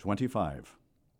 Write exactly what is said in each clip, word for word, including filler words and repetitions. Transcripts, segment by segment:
twenty-five.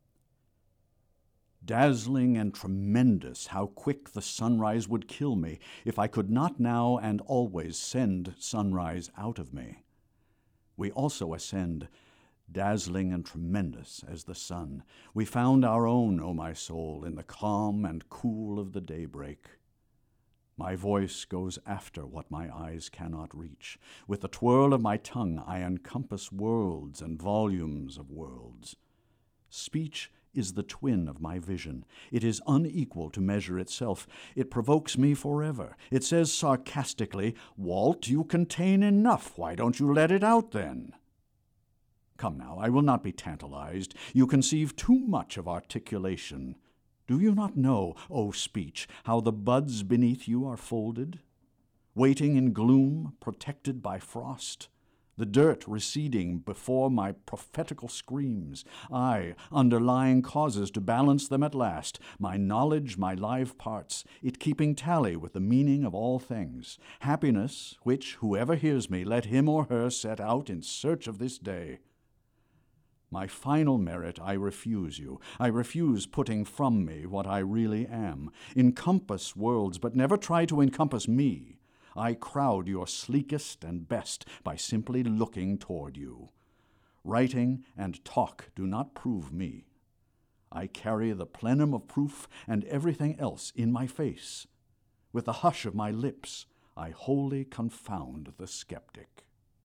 Dazzling and tremendous, how quick the sunrise would kill me if I could not now and always send sunrise out of me. We also ascend, dazzling and tremendous as the sun. We found our own, O my soul, in the calm and cool of the daybreak. My voice goes after what my eyes cannot reach. With the twirl of my tongue I encompass worlds and volumes of worlds. Speech is the twin of my vision. It is unequal to measure itself. It provokes me forever. It says sarcastically, "Walt, you contain enough. Why don't you let it out then?" Come now, I will not be tantalized. You conceive too much of articulation. Do you not know, O speech, how the buds beneath you are folded? Waiting in gloom, protected by frost, the dirt receding before my prophetical screams, I, underlying causes to balance them at last, my knowledge, my live parts, it keeping tally with the meaning of all things, happiness, which, whoever hears me, let him or her set out in search of this day. My final merit I refuse you. I refuse putting from me what I really am. Encompass worlds, but never try to encompass me. I crowd your sleekest and best by simply looking toward you. Writing and talk do not prove me. I carry the plenum of proof and everything else in my face. With the hush of my lips, I wholly confound the skeptic.